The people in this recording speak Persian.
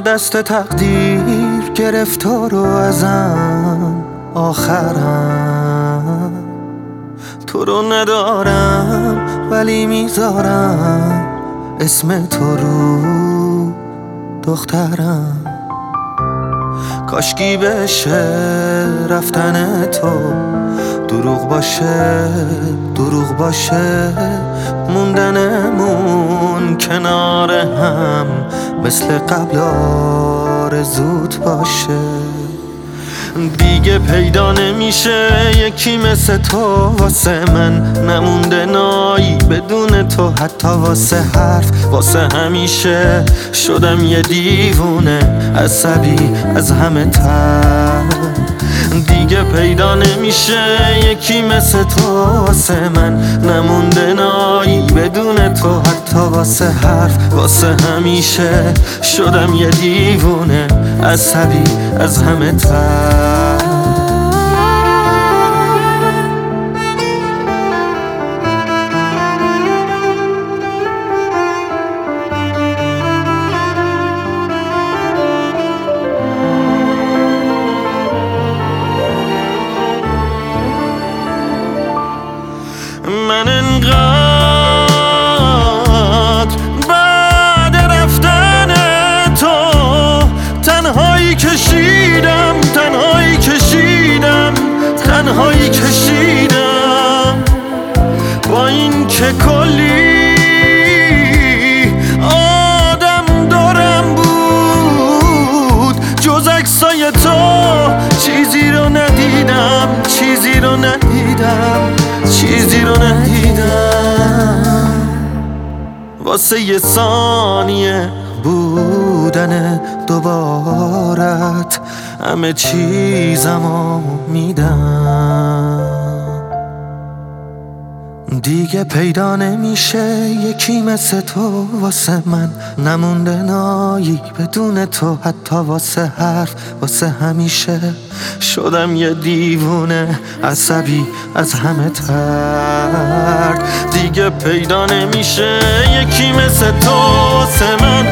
دست تقدیر گرفتار و ازم آخرم. تو رو ندارم ولی میذارم اسم تو رو دخترم. کاشکی بشه رفتن تو دروغ باشه موندنمون کنار هم مثل قبل آرزوت باشه. دیگه پیدا نمیشه یکی مثل تو واسه من، نمونده نایی بدون تو حتی واسه حرف واسه همیشه. شدم یه دیوونه عصبی از همه تر. دیگه پیدا نمیشه یکی مثل تو واسه من، نمونده نایی بدون تو حتی واسه حرف واسه همیشه. شدم یه دیوونه عصبی از همه تر. من انقدر بعد رفتن تو تنهایی کشیدم با این که کلی آدم دارم بود جز عکسای تو چیزی رو ندیدم واسه یه ثانیه بودن دوبارت همه چیزمو میدم. دیگه پیدا نمیشه یکی مثل تو واسه من، نمونده نایی بدون تو حتی واسه حرف واسه همیشه. شدم یه دیوونه عصبی از همه تر. دیگه پیدا نمیشه یکی مثل تو واسه من،